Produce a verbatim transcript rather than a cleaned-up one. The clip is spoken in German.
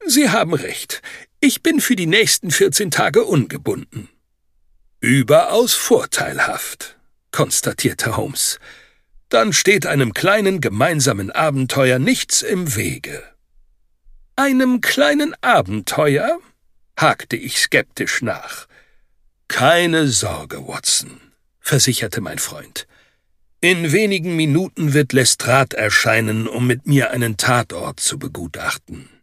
Sie haben recht. Ich bin für die nächsten vierzehn Tage ungebunden.« »Überaus vorteilhaft«, konstatierte Holmes. »Dann steht einem kleinen gemeinsamen Abenteuer nichts im Wege.« »Einem kleinen Abenteuer?« hakte ich skeptisch nach. »Keine Sorge, Watson«, versicherte mein Freund. »In wenigen Minuten wird Lestrade erscheinen, um mit mir einen Tatort zu begutachten.